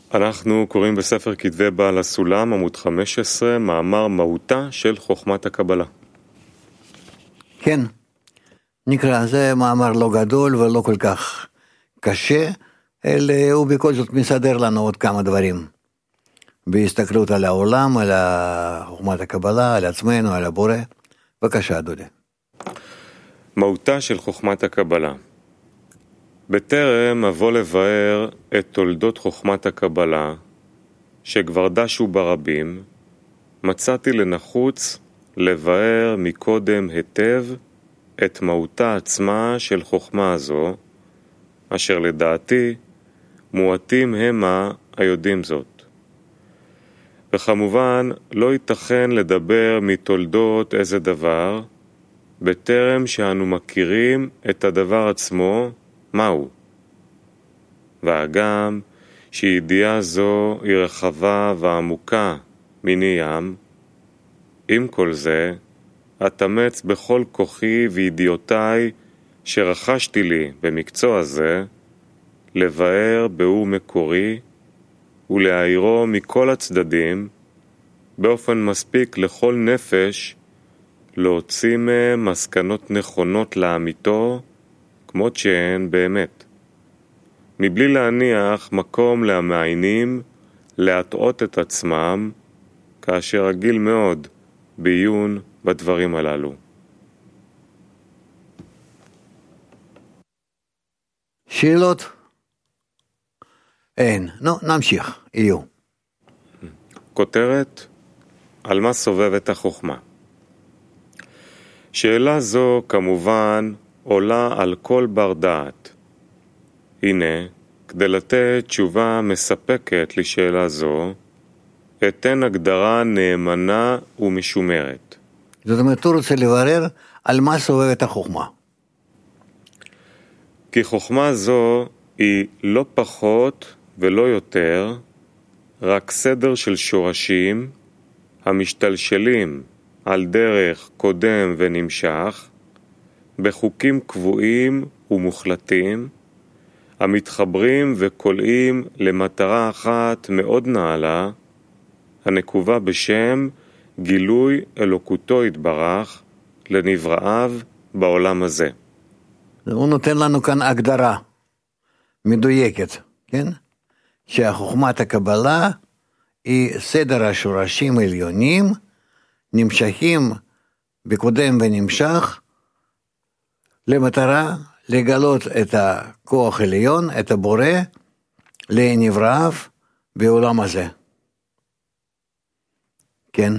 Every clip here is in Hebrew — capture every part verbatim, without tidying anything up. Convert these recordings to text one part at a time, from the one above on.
אנחנו קוראים בספר כתבי בעל הסולם, עמוד חמש עשרה, מאמר מהותה של חוכמת הקבלה. כן, נקרא, זה מאמר לא גדול ולא כל כך קשה, אלא הוא בכל זאת מסדר לנו עוד כמה דברים. בהסתכלות על העולם, על חוכמת הקבלה, על עצמנו, על הבורא. בבקשה, אדוני. מהותה של חוכמת הקבלה. בטרם אבוא לבאר את תולדות חוכמת הקבלה, שכבר דשו ברבים, מצאתי לנחוץ לבאר מקודם היטב את מהותה עצמה של חוכמה הזו, אשר לדעתי מועטים המה היודעים זאת. וכמובן לא ייתכן לדבר מתולדות איזה דבר, בטרם שאנו מכירים את הדבר עצמו, מהו. והגם שידיעה זו היא רחבה ועמוקה מני ים, עם כל זה, אתאמץ בכל כוחי וידיעותיי שרכשתי לי במקצוע הזה, לבאר באור מקורי ולהאירו מכל הצדדים, באופן מספיק לכל נפש, להוציא מהם מסקנות נכונות לאמיתו, כמות שהן באמת. מבלי להניח מקום למעיינים להטעות את עצמם, כאשר רגיל מאוד בעיון בדברים הללו. שאלות? אין. נו, נמשיך. יהיו. כותרת, על מה סובבת החוכמה? שאלה זו כמובן עולה על כל בר דעת. הנה, כדי לתת תשובה מספקת לשאלה זו, אתן הגדרה נאמנה ומשומרת. זאת אומרת, הוא רוצה לברר על מה סובבת החוכמה. כי חוכמה זו היא לא פחות ולא יותר, רק סדר של שורשים המשתלשלים על דרך קודם ונמשך, בחוקים קבועים ומוחלטים, המתחברים וקולעים למטרה אחת מאוד נעלה, הנקובה בשם גילוי אלוקותו יתברך לנבראיו בעולם הזה. הוא נותן לנו כאן הגדרה מדויקת, כן? שהחוכמת הקבלה היא סדר השורשים העליונים, נמשכים בקודם ונמשך, למטרה לגלות את הכוח העליון, את הבורא, לנבראיו בעולם הזה. כן.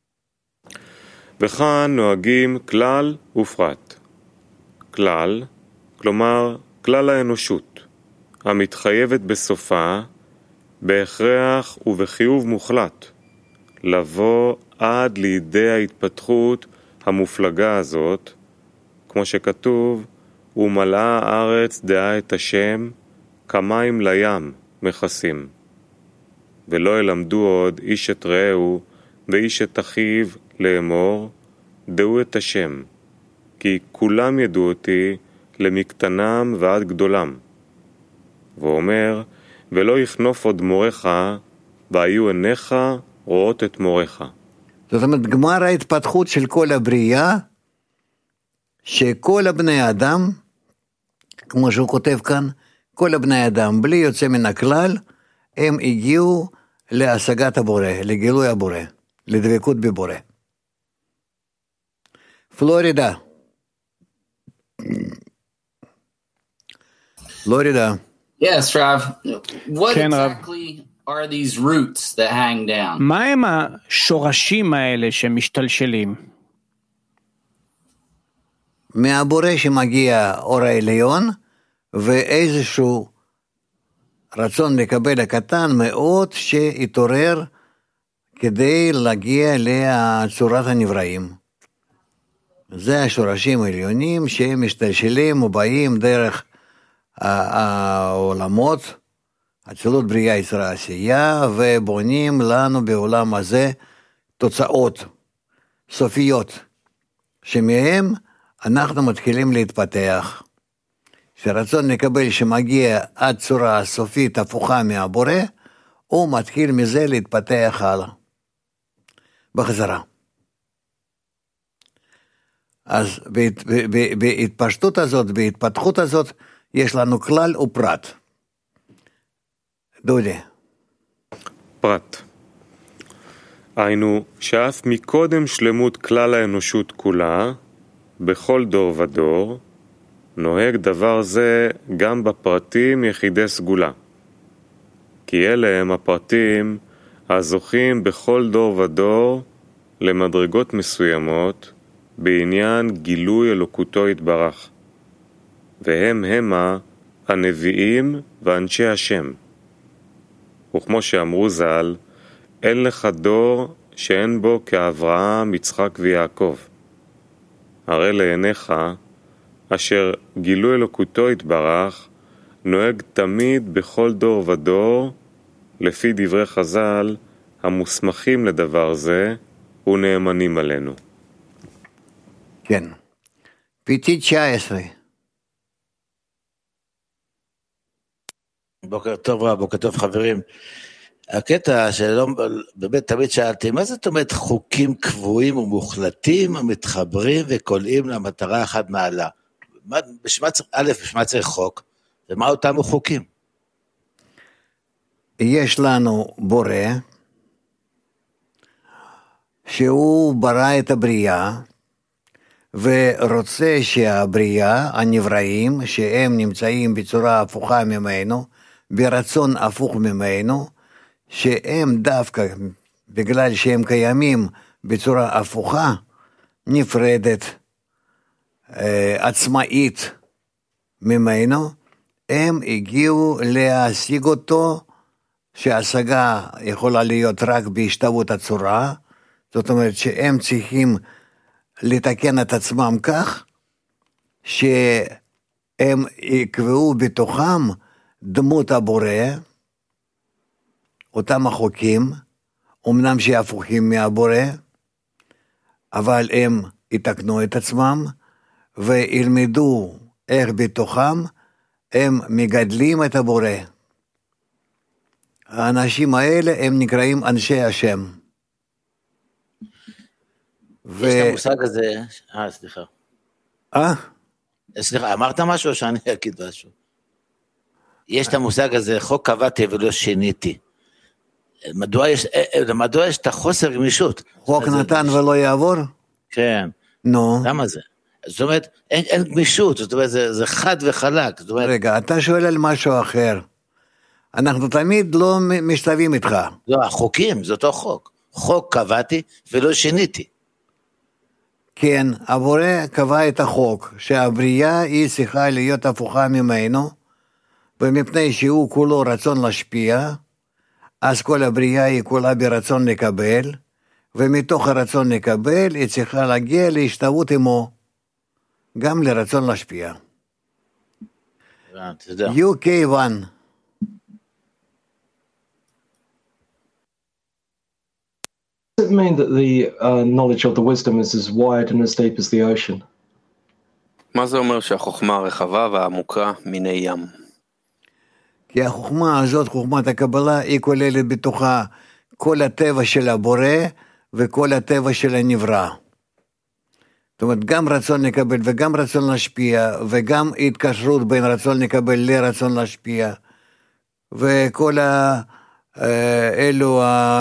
וכאן נוהגים כלל ופרט. כלל, כלומר כלל האנושות, המתחייבת בסופה, בהכרח ובחיוב מוחלט, לבוא עד לידי ההתפתחות המופלגה הזאת, כמו שכתוב, ומלאה הארץ דעה את השם, כמים לים מכסים. ולא ילמדו עוד איש את רעהו ואיש את אחיו לאמור, דעו את השם, כי כולם ידעו אותי למקטנם ועד גדולם. והוא אומר, ולא יכנוף עוד מורך, והיו עיניך רואות את מורך. זאת אומרת, גמר ההתפתחות של כל הבריאה, שכל הבני האדם, כמו שהוא כותב כאן, כל הבני האדם, בלי יוצא מן הכלל, הם הגיעו להשגת הבורא, לגילוי הבורא, לדבקות בבורא. פלורידה. פלורידה. Yes, Rav. What כן, exactly are these roots that hang down? מה הם השורשים האלה שמשתלשלים? מהבורא שמגיע אור העליון, ואיזשהו רצון לקבל הקטן מאוד שהתעורר כדי להגיע לצורת הנבראים. זה השורשים העליונים שהם משתלשלים ובאים דרך העולמות, אצילות בריאה יצרה עשייה, ובונים לנו בעולם הזה תוצאות סופיות, שמהם אנחנו מתחילים להתפתח. שרצון לקבל שמגיע עד צורה סופית הפוכה מהבורא, הוא מתחיל מזה להתפתח הלאה, בחזרה. אז בהת, בהתפשטות הזאת, בהתפתחות הזאת, יש לנו כלל ופרט. דודי. פרט. היינו שאף מקודם שלמות כלל האנושות כולה, בכל דור ודור, נוהג דבר זה גם בפרטים יחידי סגולה. כי אלה הם הפרטים הזוכים בכל דור ודור למדרגות מסוימות בעניין גילוי אלוקותו יתברך. והם המה הנביאים ואנשי השם. וכמו שאמרו ז"ל, אין לך דור שאין בו כאברהם, יצחק ויעקב. הרי לעיניך, אשר גילוי אלוקותו יתברך, נוהג תמיד בכל דור ודור, לפי דברי חז"ל, המוסמכים לדבר זה, ונאמנים עלינו. כן. פיתי תשע עשרה. בוקר טוב רב, בוקר טוב חברים. הקטע שלא, באמת תמיד שאלתי, מה זאת אומרת חוקים קבועים ומוחלטים המתחברים וקולעים למטרה אחת מעלה? מה, בשמה, א', בשמה צריך חוק, ומה אותם החוקים? יש לנו בורא, שהוא ברא את הבריאה, ורוצה שהבריאה, הנבראים, שהם נמצאים בצורה הפוכה ממנו, ברצון הפוך ממנו, שהם דווקא, בגלל שהם קיימים בצורה הפוכה, נפרדת, עצמאית ממנו, הם הגיעו להשיג אותו, שההשגה יכולה להיות רק בהשתוות הצורה, זאת אומרת שהם צריכים לתקן את עצמם כך, שהם יקבעו בתוכם דמות הבורא, אותם החוקים, אמנם שהפוכים מהבורא, אבל הם יתקנו את עצמם, וילמדו איך בתוכם הם מגדלים את הבורא. האנשים האלה הם נקראים אנשי השם. ו... יש את המושג הזה, אה סליחה. אה? סליחה, אמרת משהו או שאני אגיד משהו? יש את המושג הזה, חוק קבעתי ולא שיניתי. מדוע יש, מדוע יש את החוסר גמישות? חוק נתן ולא יעבור? כן. נו. למה זה? זאת אומרת, אין, אין גמישות, זאת אומרת, זה, זה חד וחלק. זאת אומרת... רגע, אתה שואל על משהו אחר. אנחנו תמיד לא משתווים איתך. לא, החוקים, זה אותו חוק. חוק קבעתי ולא שיניתי. כן, הבורא קבע את החוק, שהבריאה היא צריכה להיות הפוכה ממנו, ומפני שהוא כולו רצון להשפיע, אז כל הבריאה היא כולה ברצון לקבל, ומתוך הרצון לקבל היא צריכה להגיע להשתוות עמו, גם לרצון להשפיע. יו קיי אחת. Does it mean that the uh, knowledge of the wisdom is as wide and as deep as the ocean? מה זה אומר שהחוכמה הרחבה והעמוקה מיני ים? כי החוכמה הזאת, חוכמת הקבלה, היא כוללת בתוכה כל הטבע של הבורא וכל הטבע של הנברא. זאת אומרת, גם רצון לקבל וגם רצון להשפיע, וגם התקשרות בין רצון לקבל לרצון להשפיע, וכל אלו ה...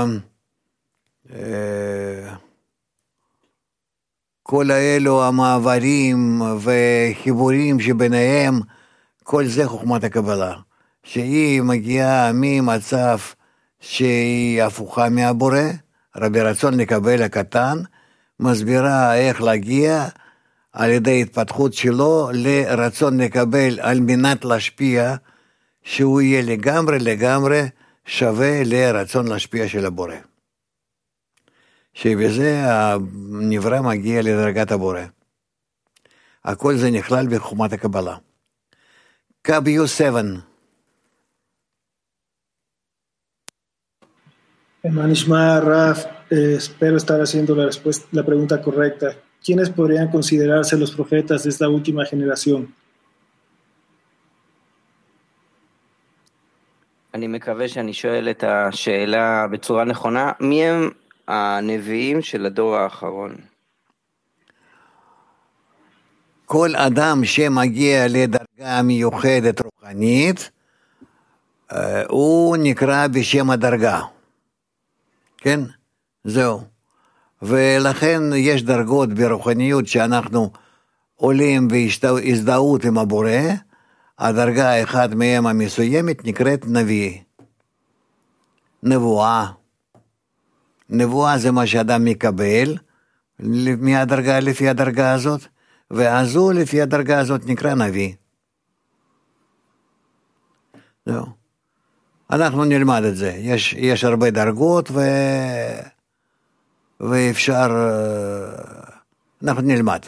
כל האלו המעברים וחיבורים שביניהם, כל זה חוכמת הקבלה, שהיא מגיעה ממצב שהיא הפוכה מהבורא, רבי רצון לקבל הקטן, מסבירה איך להגיע על ידי התפתחות שלו לרצון לקבל על מנת להשפיע, שהוא יהיה לגמרי לגמרי שווה לרצון להשפיע של הבורא. שבזה הנברא מגיע לדרגת הבורא. הכל זה נכלל בחוכמת הקבלה. קביו שבע. Hermanos Raf, eh, espero estar haciendo la, respuesta, la pregunta correcta. ¿Quiénes podrían considerarse los profetas de esta última generación? אני מקווה שאני שואל את השאלה בצורה נכונה. מי הם הנביאים של הדור האחרון? כל אדם שמגיע לדרגה מיוחדת רוחנית, הוא נקרא בשם הדרגה. כן? זהו. ולכן יש דרגות ברוחניות שאנחנו עולים בהזדהות עם הבורא, הדרגה האחת מהם המסוימת נקראת נביא. נבואה. נבואה זה מה שאדם מקבל מהדרגה לפי הדרגה הזאת, והזו לפי הדרגה הזאת נקרא נביא. זהו. אנחנו נלמד את זה. יש, יש הרבה דרגות ו... ואפשר, אנחנו נלמד.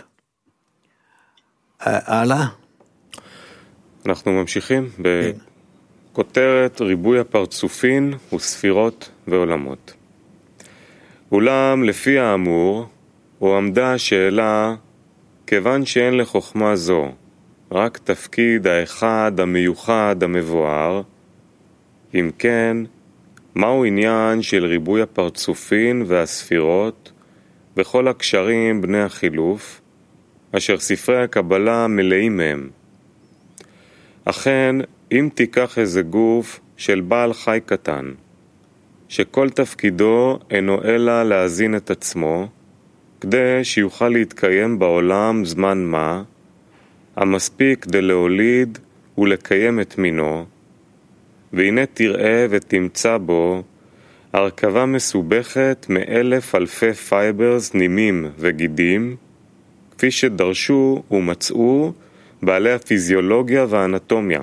הלאה? אנחנו ממשיכים בכותרת ריבוי הפרצופין וספירות ועולמות. אולם לפי האמור, הועמדה השאלה, כיוון שאין לחוכמה זו רק תפקיד האחד המיוחד המבואר, אם כן, מהו עניין של ריבוי הפרצופין והספירות בכל הקשרים בני החילוף, אשר ספרי הקבלה מלאים מהם? אכן, אם תיקח איזה גוף של בעל חי קטן, שכל תפקידו אינו אלא להזין את עצמו, כדי שיוכל להתקיים בעולם זמן מה, המספיק כדי להוליד ולקיים את מינו, והנה תראה ותמצא בו הרכבה מסובכת מאלף אלפי פייברס נימים וגידים, כפי שדרשו ומצאו בעלי הפיזיולוגיה והאנטומיה.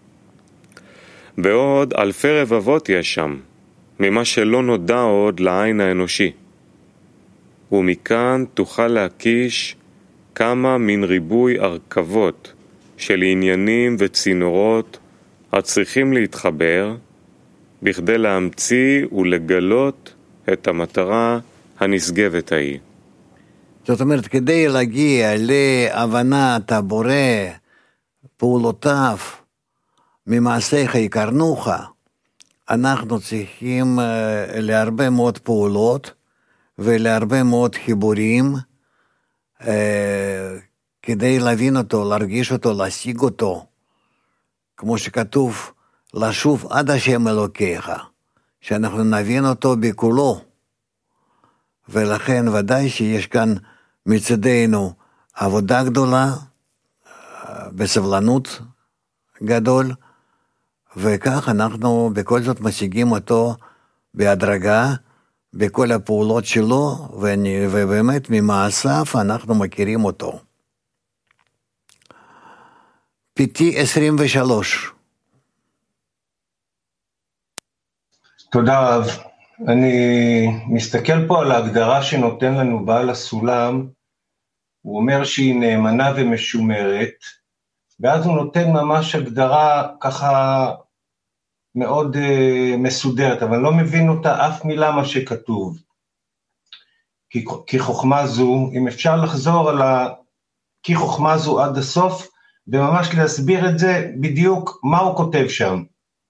בעוד אלפי רבבות יש שם, ממה שלא נודע עוד לעין האנושי. ומכאן תוכל להקיש כמה מן ריבוי הרכבות של עניינים וצינורות הצריכים להתחבר בכדי להמציא ולגלות את המטרה הנשגבת ההיא. זאת אומרת, כדי להגיע להבנת הבורא, פעולותיו, ממעשיך יקרנוך, אנחנו צריכים להרבה מאוד פעולות ולהרבה מאוד חיבורים, כדי להבין אותו, להרגיש אותו, להשיג אותו, כמו שכתוב, לשוב עד השם אלוקיך, שאנחנו נבין אותו בכולו. ולכן ודאי שיש כאן מצדנו עבודה גדולה, בסבלנות גדול, וכך אנחנו בכל זאת משיגים אותו בהדרגה, בכל הפעולות שלו, ובאמת ממעשיו אנחנו מכירים אותו. פיטי עשרים ושלוש. תודה רב. אני מסתכל פה על ההגדרה שנותן לנו בעל הסולם, הוא אומר שהיא נאמנה ומשומרת, ואז הוא נותן ממש הגדרה ככה מאוד uh, מסודרת, אבל לא מבין אותה אף מילה מה שכתוב. כי, כי חוכמה זו, אם אפשר לחזור על ה... כי חוכמה זו עד הסוף, וממש להסביר את זה בדיוק מה הוא כותב שם.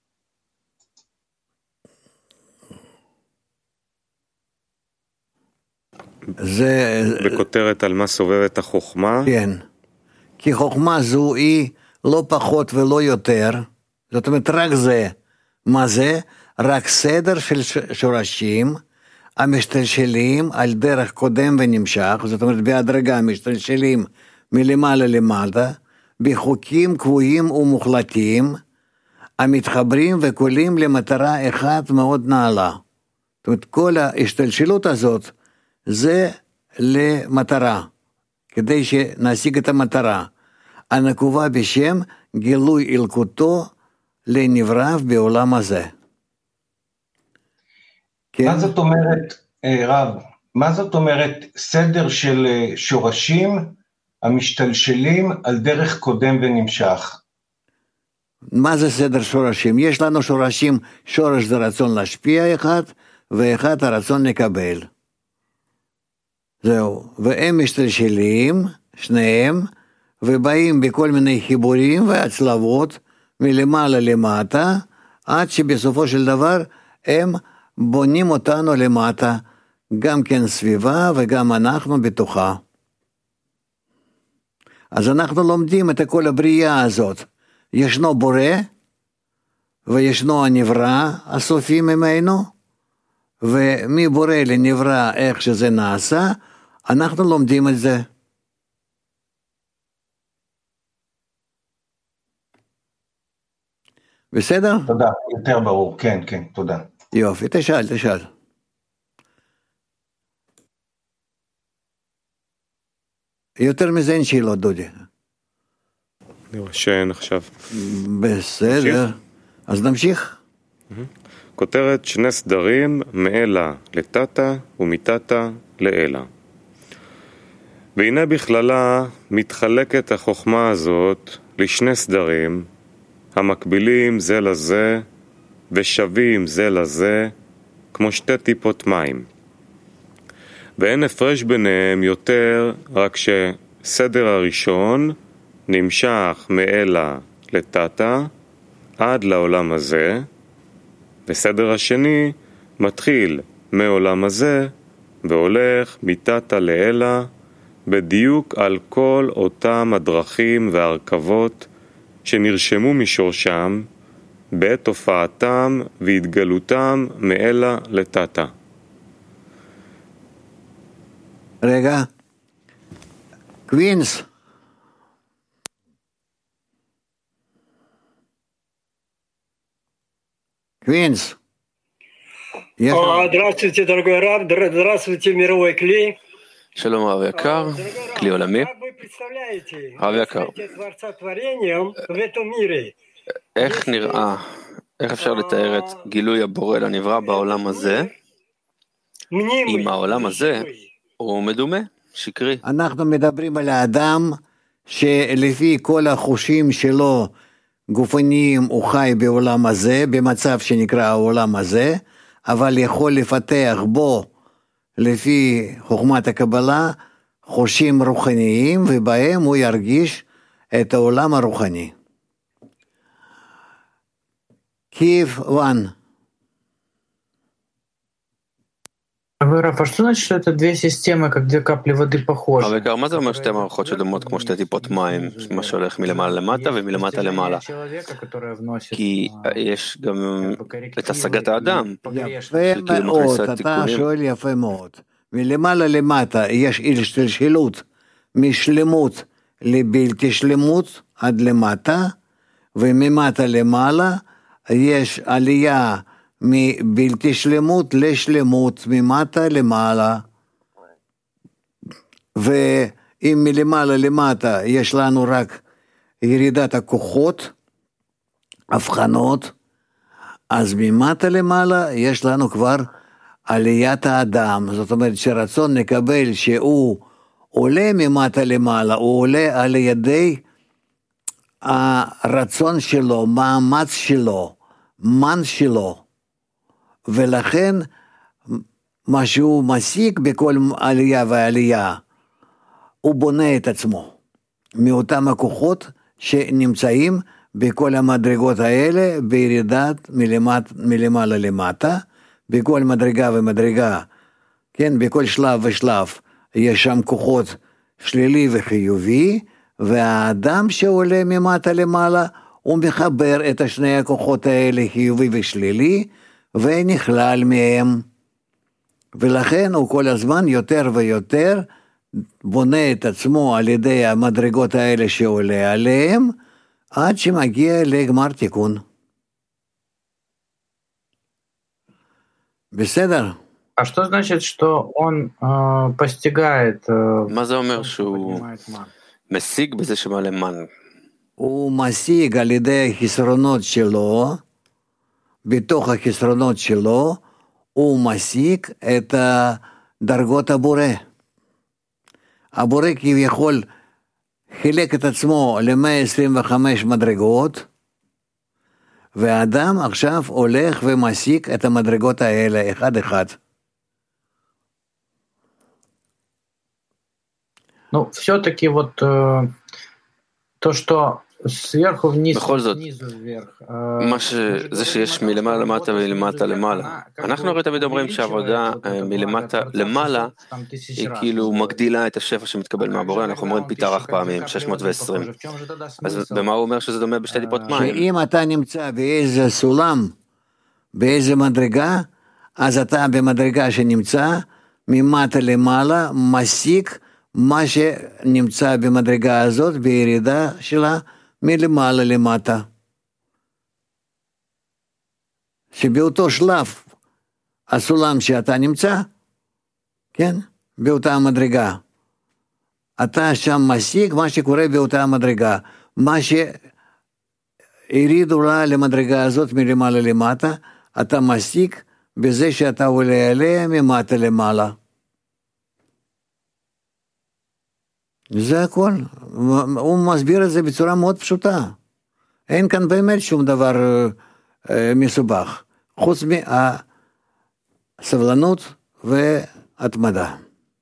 זה... בכותרת על מה סובבת החוכמה? כן. כי חוכמה זו היא לא פחות ולא יותר, זאת אומרת רק זה. מה זה? רק סדר של שורשים המשתלשלים על דרך קודם ונמשך, זאת אומרת בהדרגה משתלשלים מלמעלה למטה, בחוקים קבועים ומוחלטים, המתחברים וקולים למטרה אחת מאוד נעלה. זאת אומרת כל ההשתלשלות הזאת זה למטרה, כדי שנשיג את המטרה, הנקובה בשם גילוי אלוקותו לנבריו בעולם הזה. כן? מה זאת אומרת, רב, מה זאת אומרת סדר של שורשים המשתלשלים על דרך קודם ונמשך? מה זה סדר שורשים? יש לנו שורשים, שורש זה רצון להשפיע אחד, ואחד הרצון לקבל. זהו, והם משתלשלים, שניהם, ובאים בכל מיני חיבורים והצלבות, מלמעלה למטה, עד שבסופו של דבר הם בונים אותנו למטה, גם כן סביבה וגם אנחנו בתוכה. אז אנחנו לומדים את כל הבריאה הזאת. ישנו בורא, וישנו הנברא הסופי ממנו, ומבורא לנברא איך שזה נעשה, אנחנו לומדים את זה. בסדר? תודה, יותר ברור, כן, כן, תודה. יופי, תשאל, תשאל. יותר מזה אין שאלות, דודי. אני רואה שאין עכשיו. בסדר. אז נמשיך. כותרת שני סדרים מאלה לטאטה ומטאטה לאלה. והנה בכללה מתחלקת החוכמה הזאת לשני סדרים המקבילים זה לזה ושווים זה לזה כמו שתי טיפות מים. ואין הפרש ביניהם יותר רק שסדר הראשון נמשך מאלה לטאטה עד לעולם הזה, וסדר השני מתחיל מעולם הזה והולך מטאטה לאלה בדיוק על כל אותם הדרכים והרכבות שנרשמו משורשם בעת הופעתם והתגלותם מאלה לטאטה. רגע, קווינס. Квинс. Я... О, здравствуйте, дорогой Рав, здравствуйте, мировой клей. שלום רב יקר, כלי עולמי. רב יקר, איך נראה, איך אפשר לתאר את גילוי הבורא לנברא בעולם הזה, אם העולם הזה הוא מדומה, שקרי? אנחנו מדברים על האדם שלפי כל החושים שלו גופניים הוא חי בעולם הזה, במצב שנקרא העולם הזה, אבל יכול לפתח בו לפי חוכמת הקבלה חושים רוחניים, ובהם הוא ירגיש את העולם הרוחני. קייב וואן. Раф, а что значит, что это две системы, как две капли воды похожи? אבל יקר, מה זה אומר שתי מערכות שדומות כמו שתי טיפות מים, מה שהולך מלמעלה למטה ומלמטה למעלה? כי יש גם את השגת האדם. יפה מאוד, אתה שואל יפה מאוד. מלמעלה למטה יש השתלשלות משלמות לבלתי שלמות עד למטה, וממטה למעלה יש עלייה מבלתי שלמות לשלמות, ממטה למעלה. ואם מלמעלה למטה יש לנו רק ירידת הכוחות, הבחנות, אז ממטה למעלה יש לנו כבר עליית האדם. זאת אומרת שרצון נקבל שהוא עולה ממטה למעלה, הוא עולה על ידי הרצון שלו, מאמץ שלו, מן שלו. ולכן מה שהוא משיג בכל עלייה ועלייה, הוא בונה את עצמו מאותם הכוחות שנמצאים בכל המדרגות האלה בירידת מלמט, מלמעלה למטה, בכל מדרגה ומדרגה, כן, בכל שלב ושלב יש שם כוחות שלילי וחיובי, והאדם שעולה ממטה למעלה הוא מחבר את שני הכוחות האלה, חיובי ושלילי, ונכלל מהם, ולכן הוא כל הזמן יותר ויותר בונה את עצמו על ידי המדרגות האלה שעולה עליהם, עד שמגיע לגמר תיקון. בסדר? А что значит, что он э, постигает? Э, מה זה אומר שהוא משיג בזה שמעלה מן? הוא משיג על ידי החסרונות שלו, בתוך החסרונות שלו, הוא משיג את דרגות הבורא. הבורא כביכול חילק את עצמו ל-מאה עשרים וחמש מדרגות, והאדם עכשיו הולך ומשיג את המדרגות האלה, אחד אחד. Ну, все-таки вот э, то, что בכל זאת, זה שיש מלמעלה למטה ולמטה למעלה. אנחנו הרי תמיד אומרים שהעבודה מלמטה למעלה היא כאילו מגדילה את השפע שמתקבל מהבורא, אנחנו אומרים פיתרח פעמים, שש מאות ועשרים. אז במה הוא אומר שזה דומה בשתי טיפות מים? שאם אתה נמצא באיזה סולם, באיזה מדרגה, אז אתה במדרגה שנמצא ממטה למעלה מסיק מה שנמצא במדרגה הזאת בירידה שלה מלמעלה למטה. שבאותו שלב הסולם שאתה נמצא, כן, באותה מדרגה, אתה שם מסיק מה שקורה באותה מדרגה, מה שהרידו לה למדרגה הזאת מלמעלה למטה, אתה מסיק בזה שאתה עולה עליה ממטה למעלה. זה הכל. הוא מסביר את זה בצורה מאוד פשוטה. אין כאן באמת שום דבר אה, מסובך, חוץ מהסבלנות והתמדה.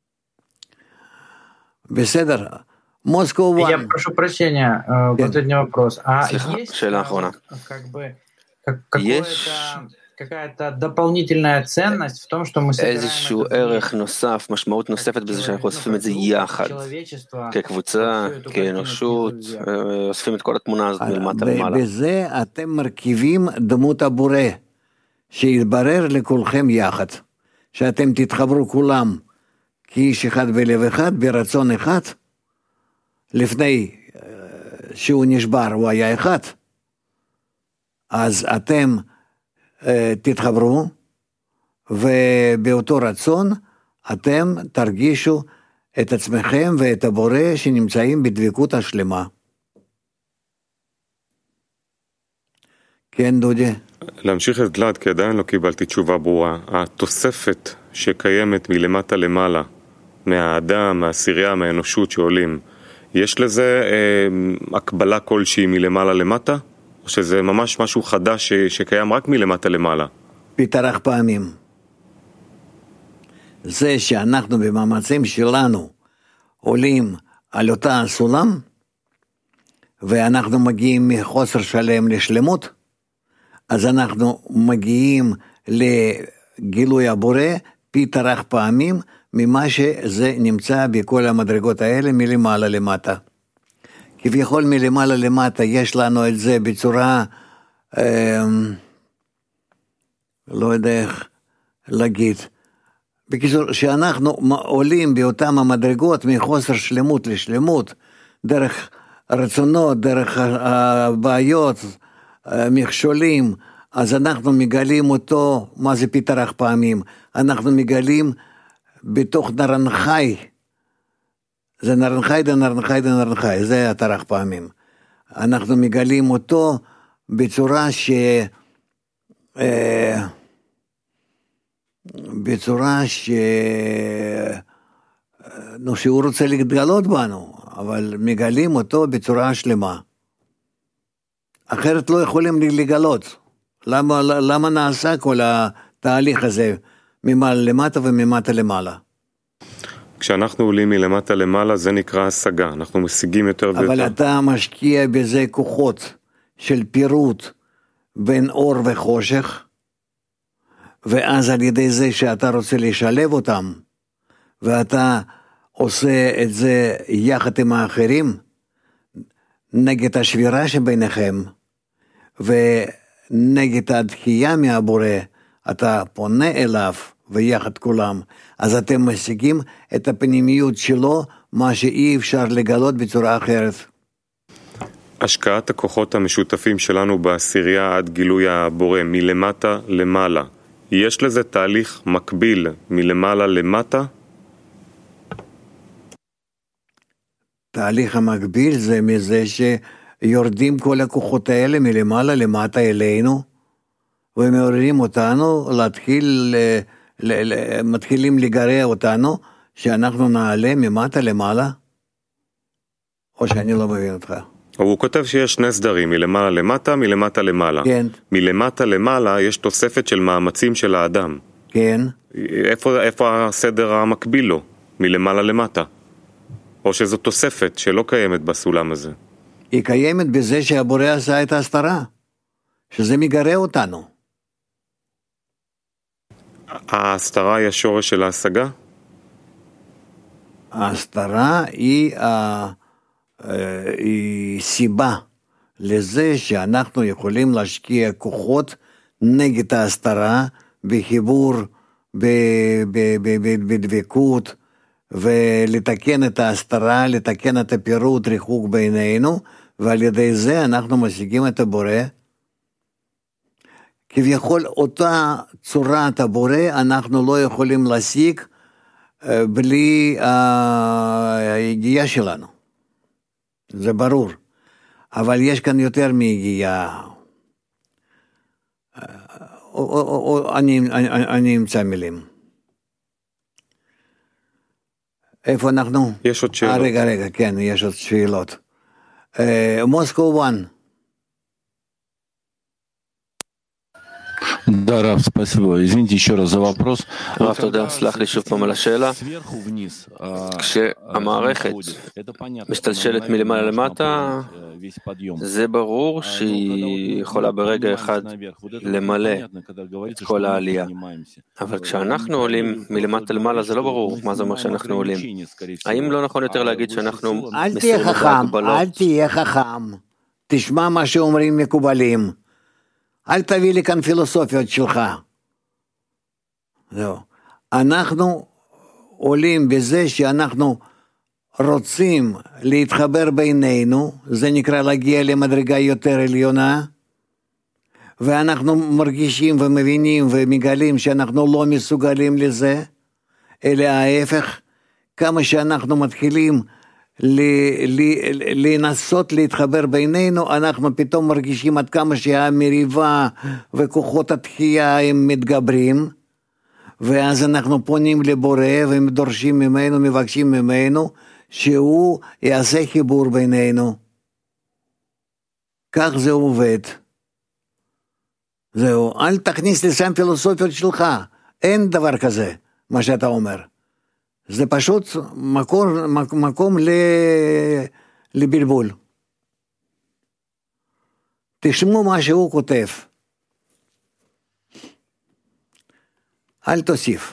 בסדר. Moscow One. Я прошу прощения, последний вопрос. А есть как бы какое-то какая-то дополнительная ценность в том, что мы собираем איזשהו ערך נוסף, משמעות נוספת בזה שאנחנו אוספים את זה יחד, כקבוצה, כאנושות, אוספים את כל התמונה הזאת מלמטה למעלה. בזה אתם מרכיבים דמות הבורא, שיתברר לכולכם יחד, שאתם תתחברו כולם כאיש אחד בלב אחד, ברצון אחד, לפני שהוא נשבר הוא היה אחד, אז אתם תתחברו, ובאותו רצון אתם תרגישו את עצמכם ואת הבורא שנמצאים בדבקות השלמה. כן, דודי? להמשיך את גלעד, כי עדיין לא קיבלתי תשובה ברורה. התוספת שקיימת מלמטה למעלה, מהאדם, מהעשירייה, מהאנושות שעולים, יש לזה אה, הקבלה כלשהי מלמעלה למטה? או שזה ממש משהו חדש ש, שקיים רק מלמטה למעלה? פיתרח פעמים. זה שאנחנו במאמצים שלנו עולים על אותה סולם, ואנחנו מגיעים מחוסר שלם לשלמות, אז אנחנו מגיעים לגילוי הבורא פיתרח פעמים, ממה שזה נמצא בכל המדרגות האלה מלמעלה למטה. כביכול מלמעלה למטה יש לנו את זה בצורה, אה, לא יודע איך להגיד, בקיצור שאנחנו עולים באותם המדרגות מחוסר שלמות לשלמות, דרך רצונות, דרך הבעיות, מכשולים, אז אנחנו מגלים אותו, מה זה פיתרח פעמים, אנחנו מגלים בתוך נרנחי, זה נרנחי דה נרנחי דה נרנחי, זה התרח פעמים. אנחנו מגלים אותו בצורה ש... בצורה ש... נו, שהוא רוצה להתגלות בנו, אבל מגלים אותו בצורה שלמה. אחרת לא יכולים לגלות. למה, למה נעשה כל התהליך הזה ממעלה למטה וממטה למעלה? כשאנחנו עולים מלמטה למעלה זה נקרא השגה, אנחנו משיגים יותר ויותר. אבל אתה משקיע בזה כוחות של פירוט בין אור וחושך, ואז על ידי זה שאתה רוצה לשלב אותם, ואתה עושה את זה יחד עם האחרים, נגד השבירה שביניכם, ונגד הדחייה מהבורא, אתה פונה אליו, ויחד כולם, אז אתם משיגים את הפנימיות שלו, מה שאי אפשר לגלות בצורה אחרת. השקעת הכוחות המשותפים שלנו בעשירייה עד גילוי הבורא, מלמטה למעלה, יש לזה תהליך מקביל מלמעלה למטה? תהליך המקביל זה מזה שיורדים כל הכוחות האלה מלמעלה למטה אלינו, ומעוררים אותנו להתחיל, מתחילים לגרע אותנו, שאנחנו נעלה ממטה למעלה, או שאני לא מבין אותך. הוא כותב שיש שני סדרים, מלמעלה למטה, מלמטה למעלה. כן. מלמטה למעלה יש תוספת של מאמצים של האדם. כן. איפה, איפה הסדר המקביל לו? מלמעלה למטה. או שזו תוספת שלא קיימת בסולם הזה. היא קיימת בזה שהבורא עשה את ההסתרה, שזה מגרה אותנו. ההסתרה היא השורש של ההשגה? ההסתרה היא, היא סיבה לזה שאנחנו יכולים להשקיע כוחות נגד ההסתרה, בחיבור, בדבקות, ולתקן את ההסתרה, לתקן את הפירוט, ריחוק בינינו, ועל ידי זה אנחנו משיגים את הבורא. כביכול אותה צורת הבורא אנחנו לא יכולים להשיג בלי היגיעה שלנו. זה ברור. אבל יש כאן יותר מיגיעה. אני, אני, אני אמצא מילים. איפה אנחנו? יש עוד שאלות. 아, רגע, רגע, כן, יש עוד שאלות. מוסקו וואן. Да, Рав, спасибо. Извините еще раз за вопрос. רב, תודה, סלח לי שוב פעם על השאלה. כשהמערכת משתלשלת מלמעלה למטה, זה ברור שהיא יכולה ברגע אחד למלא את כל העלייה. אבל כשאנחנו עולים מלמטה למעלה זה לא ברור מה זה אומר שאנחנו עולים. האם לא נכון יותר להגיד שאנחנו מסורים בהגבלות? אל תהיה חכם, תשמע מה שאומרים מקובלים. אל תביא לי כאן פילוסופיות שלך. זהו. אנחנו עולים בזה שאנחנו רוצים להתחבר בינינו, זה נקרא להגיע למדרגה יותר עליונה, ואנחנו מרגישים ומבינים ומגלים שאנחנו לא מסוגלים לזה, אלא ההפך, כמה שאנחנו מתחילים לנסות להתחבר בינינו, אנחנו פתאום מרגישים עד כמה שהמריבה וכוחות התחייה הם מתגברים, ואז אנחנו פונים לבורא ודורשים ממנו, מבקשים ממנו, שהוא יעשה חיבור בינינו. כך זה עובד. זהו, אל תכניס לשם פילוסופיות שלך, אין דבר כזה, מה שאתה אומר. זה פשוט מקור, מקום לבלבול. תשמעו מה שהוא כותב. אל תוסיף.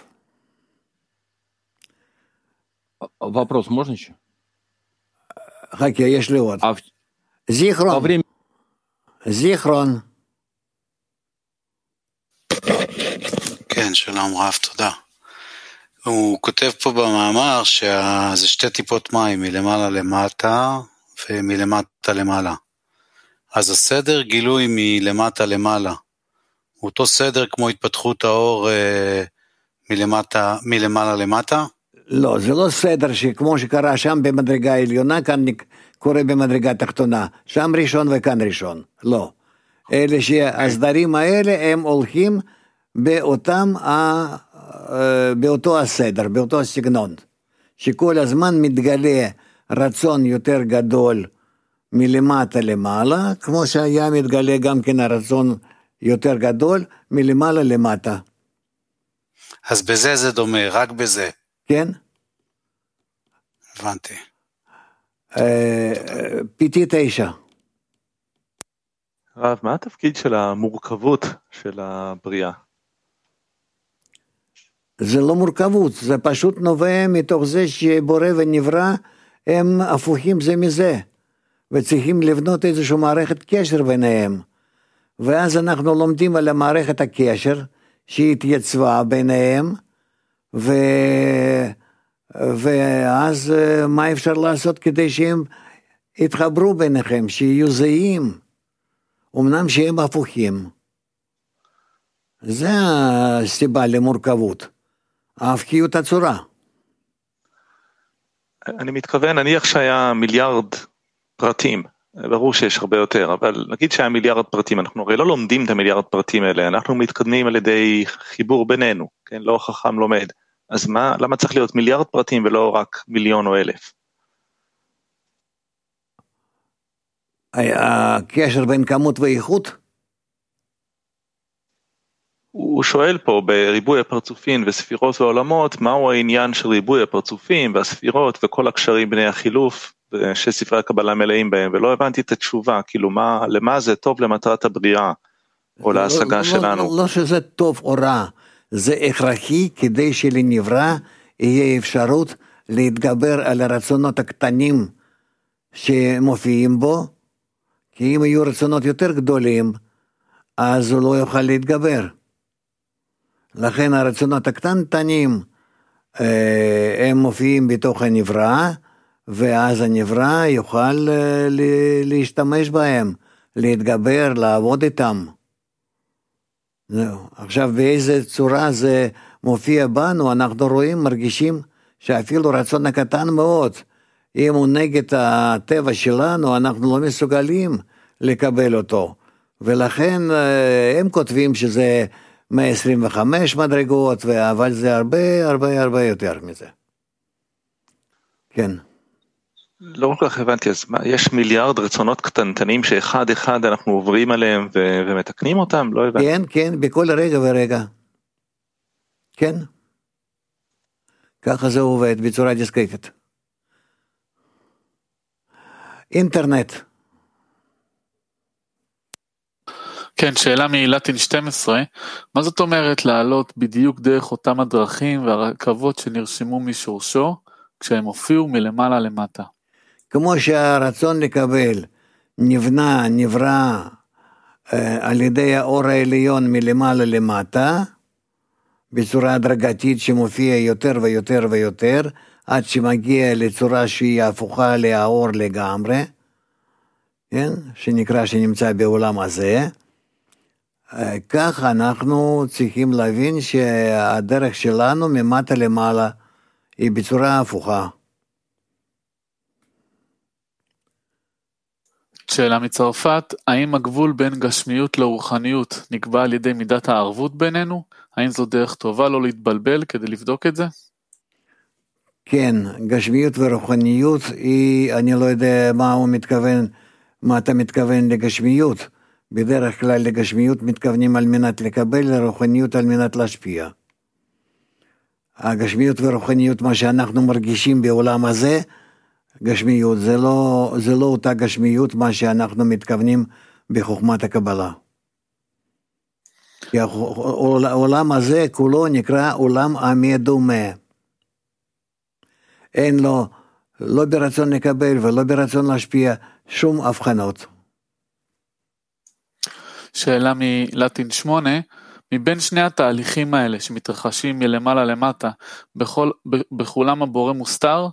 Вопрос можно еще? חכה, יש לי עוד. זיכרון. זיכרון. כן, שלום רב, תודה. הוא כותב פה במאמר שזה שתי טיפות מים, מלמעלה למטה ומלמטה למעלה. אז הסדר גילוי מלמטה למעלה, הוא אותו סדר כמו התפתחות האור מלמטה, מלמעלה למטה? לא, זה לא סדר שכמו שקרה שם במדרגה העליונה, כאן קורה במדרגה תחתונה, שם ראשון וכאן ראשון, לא. אלה שהסדרים האלה הם הולכים באותם באותו הסדר, באותו הסגנון, שכל הזמן מתגלה רצון יותר גדול מלמטה למעלה, כמו שהיה מתגלה גם כן הרצון יותר גדול מלמעלה למטה. אז בזה זה דומה, רק בזה. כן. הבנתי. פיטי תשע. רב, מה התפקיד של המורכבות של הבריאה? זה לא מורכבות, זה פשוט נובע מתוך זה שבורא ונברא הם הפוכים זה מזה, וצריכים לבנות איזושהי מערכת קשר ביניהם, ואז אנחנו לומדים על המערכת הקשר שהיא התייצבה ביניהם, ו... ואז מה אפשר לעשות כדי שהם יתחברו ביניכם, שיהיו זהים, אמנם שהם הפוכים. זה הסיבה למורכבות. ההפכיות הצורה. אני מתכוון, נניח שהיה מיליארד פרטים, ברור שיש הרבה יותר, אבל נגיד שהיה מיליארד פרטים, אנחנו הרי לא לומדים את המיליארד פרטים האלה, אנחנו מתקדמים על ידי חיבור בינינו, כן, לא חכם לומד, אז מה, למה צריך להיות מיליארד פרטים ולא רק מיליון או אלף? הקשר בין כמות ואיכות? הוא שואל פה בריבוי הפרצופים וספירות ועולמות, מהו העניין של ריבוי הפרצופים והספירות וכל הקשרים בני החילוף, שספרי הקבלה מלאים בהם, ולא הבנתי את התשובה, כאילו מה, למה זה טוב למטרת הבריאה, או להשגה לא, שלנו. לא, לא שזה טוב או רע, זה הכרחי כדי שלנברא יהיה אפשרות להתגבר על הרצונות הקטנים שמופיעים בו, כי אם יהיו רצונות יותר גדולים, אז הוא לא יוכל להתגבר. לכן הרצונות הקטנטנים, הם מופיעים בתוך הנברא, ואז הנברא יוכל להשתמש בהם, להתגבר, לעבוד איתם. זהו. עכשיו, באיזה צורה זה מופיע בנו, אנחנו רואים, מרגישים שאפילו רצון הקטן מאוד, אם הוא נגד הטבע שלנו, אנחנו לא מסוגלים לקבל אותו. ולכן הם כותבים שזה מאה עשרים וחמש מדרגות, אבל זה הרבה הרבה הרבה יותר מזה. כן. לא כל כך הבנתי, אז מה, יש מיליארד רצונות קטנטנים שאחד אחד אנחנו עוברים עליהם ו- ומתקנים אותם? לא הבנתי. כן, כן, בכל רגע ורגע. כן. ככה זה עובד בצורה דיסקרטית. אינטרנט. כן, שאלה מלטין שתים עשרה, מה זאת אומרת לעלות בדיוק דרך אותם הדרכים והרכבות שנרשמו משורשו, כשהם הופיעו מלמעלה למטה? כמו שהרצון לקבל נבנה, נברא אה, על ידי האור העליון מלמעלה למטה, בצורה הדרגתית שמופיע יותר ויותר ויותר, עד שמגיע לצורה שהיא הפוכה לאור לגמרי, כן? שנקרא שנמצא בעולם הזה. כך אנחנו צריכים להבין שהדרך שלנו ממטה למעלה היא בצורה הפוכה. שאלה מצרפת, האם הגבול בין גשמיות לרוחניות נקבע על ידי מידת הערבות בינינו? האם זו דרך טובה לא להתבלבל כדי לבדוק את זה? כן, גשמיות ורוחניות היא, אני לא יודע מה הוא מתכוון, מה אתה מתכוון לגשמיות. בדרך כלל לגשמיות מתכוונים על מנת לקבל, לרוחניות על מנת להשפיע. הגשמיות ורוחניות, מה שאנחנו מרגישים בעולם הזה, גשמיות, זה לא, זה לא אותה גשמיות מה שאנחנו מתכוונים בחוכמת הקבלה. כי העולם הזה כולו נקרא עולם המדומה. אין לו, לא ברצון לקבל ולא ברצון להשפיע, שום הבחנות. שאלה מלטין שמונה, מבין שני התהליכים האלה שמתרחשים מלמעלה למטה, בכל, בכולם הבורא מוסתר?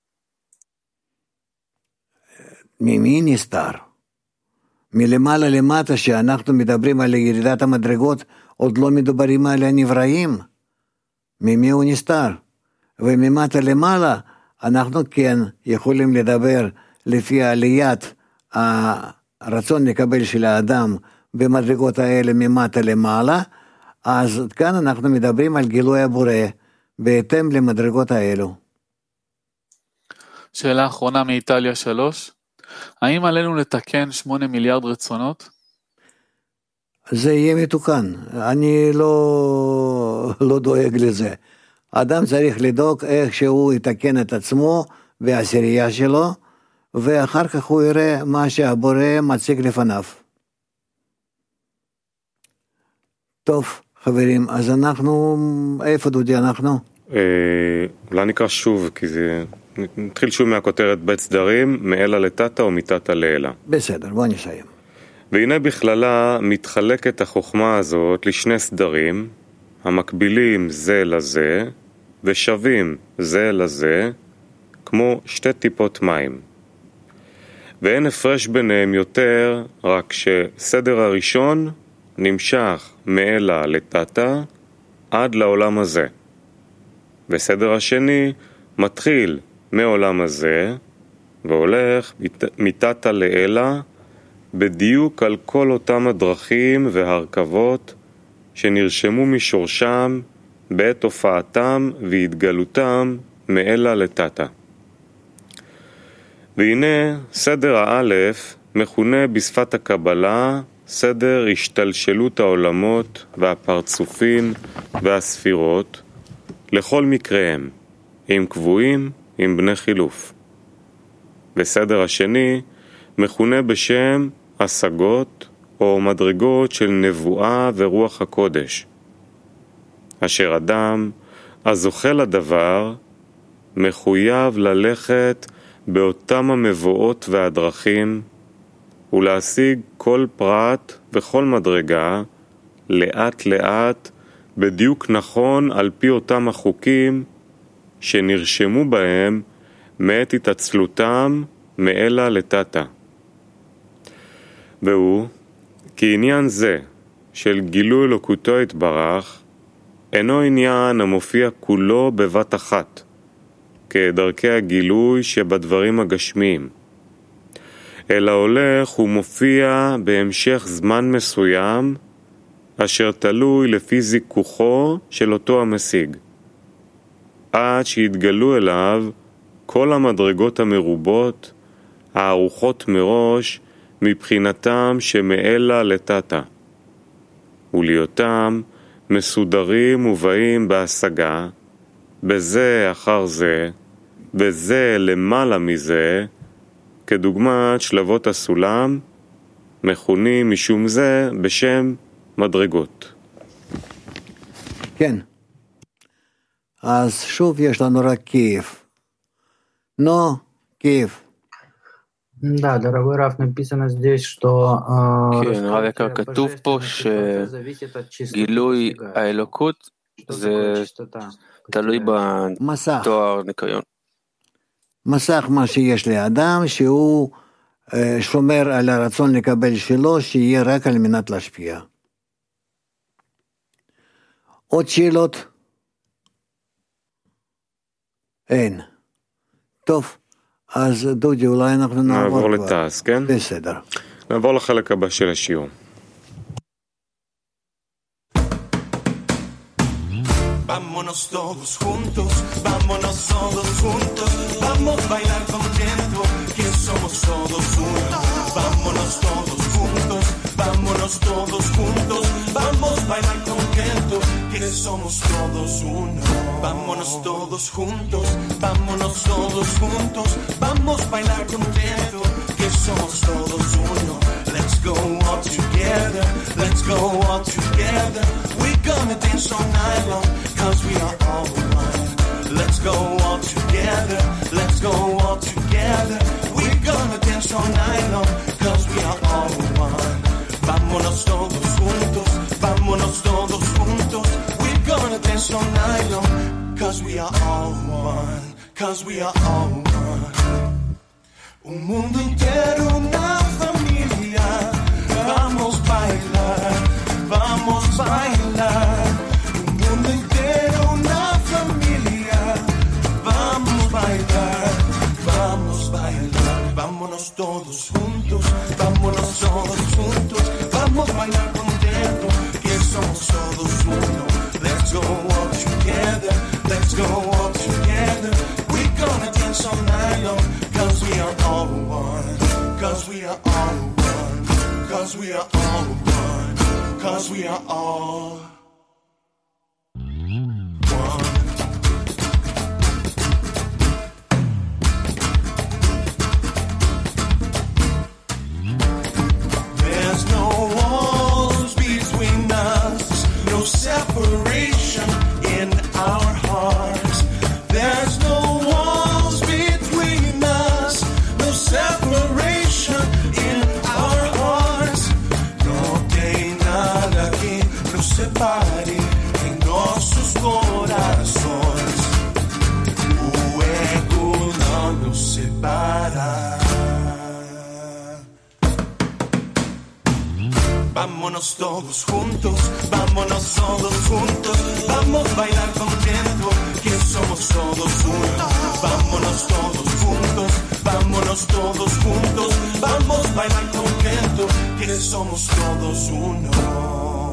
ממי נסתר? מלמעלה למטה שאנחנו מדברים על ירידת המדרגות, עוד לא מדברים על הנבראים. ממי הוא נסתר? וממטה למעלה, אנחנו כן יכולים לדבר לפי עליית הרצון לקבל של האדם, במדרגות האלה ממטה למעלה, אז כאן אנחנו מדברים על גילוי הבורא, בהתאם למדרגות האלו. שאלה אחרונה מאיטליה שלוש, האם עלינו לתקן שמונה מיליארד רצונות? זה יהיה מתוקן, אני לא, לא דואג לזה. אדם צריך לדאוג איך שהוא יתקן את עצמו והעשירייה שלו, ואחר כך הוא יראה מה שהבורא מציג לפניו. טוב, חברים, אז אנחנו, איפה דודי אנחנו? אולי נקרא שוב, כי זה, נתחיל שוב מהכותרת בית סדרים, מאלה לטאטה או מטאטה לאלה. בסדר, בוא נסיים. והנה בכללה מתחלקת החוכמה הזאת לשני סדרים, המקבילים זה לזה, ושווים זה לזה, כמו שתי טיפות מים. ואין הפרש ביניהם יותר, רק שסדר הראשון נמשך מאלה לטאטה עד לעולם הזה. וסדר השני מתחיל מעולם הזה והולך מטאטה לאלה בדיוק על כל אותם הדרכים והרכבות שנרשמו משורשם בעת הופעתם והתגלותם מאלה לטאטה. והנה סדר האלף מכונה בשפת הקבלה סדר השתלשלות העולמות והפרצופים והספירות לכל מקריהם, עם קבועים, עם בני חילוף. וסדר השני מכונה בשם השגות או מדרגות של נבואה ורוח הקודש, אשר אדם הזוכה לדבר מחויב ללכת באותם המבואות והדרכים ולהשיג כל פרט וכל מדרגה לאט לאט בדיוק נכון על פי אותם החוקים שנרשמו בהם מעת התעצלותם מאלה לטאטה. והוא כי עניין זה של גילוי אלוקותו יתברך אינו עניין המופיע כולו בבת אחת כדרכי הגילוי שבדברים הגשמיים, אלא הולך ומופיע בהמשך זמן מסוים אשר תלוי לפי זיכוכו של אותו המשיג, עד שיתגלו אליו כל המדרגות המרובות הערוכות מראש מבחינתם שמאלה לטאטה, ולהיותם מסודרים ובאים בהשגה בזה אחר זה, בזה למעלה מזה, כדוגמת שלבות הסולם, מכונים משום זה בשם מדרגות. כן. אז שוב יש לנו רק קייב. נו, קייב. Да, дорогой Раф, написано здесь, что... כן, רב יקר, כתוב פה שגילוי האלוקות זה תלוי בתואר ניקיון. מסך מה שיש לאדם, שהוא שומר על הרצון לקבל שלו, שיהיה רק על מנת להשפיע. עוד שאלות? אין. טוב, אז דודי, אולי אנחנו נעבור, נעבור לתעש, כן? בסדר. נעבור לחלק הבא של השיעור. Vámonos todos juntos, vámonos todos juntos, vamos a bailar contento, que somos todos uno. Vámonos todos juntos, vámonos todos juntos, vamos a bailar contento, que somos todos uno. Vámonos todos juntos, vámonos todos juntos, vamos a bailar contento, que somos todos uno. Let's go all together, let's go all together, we're gonna dance all night long, cause we are all one. Let's go all together, let's go all together, we're gonna dance all night long, cause we are all one. Vámonos todos juntos, vámonos todos juntos, we're gonna dance all night long, cause we are all one, cause we are all one. Un mundo entero, una familia, vamos a bailar, vamos a bailar. Un mundo entero, una familia, vamos a bailar, vamos a bailar. Vámonos todos juntos, vámonos todos juntos, vamos a bailar contento, que somos todos uno. Let's go all together, let's go all together, we're gonna dance all night long, cause we are all one, cause we are all one, cause we are all one, cause we are all one. There's no walls between us, no separation in our hearts. There's no walls between us, no separation in our hearts. No hay nada que nos separe en nuestros corazones. Luego no nos separa. Vámonos todos juntos, vámonos todos juntos, vamos a bailar contento, que somos todos uno. Vámonos todos juntos, vámonos todos juntos, vamos a bailar contento, que somos todos uno.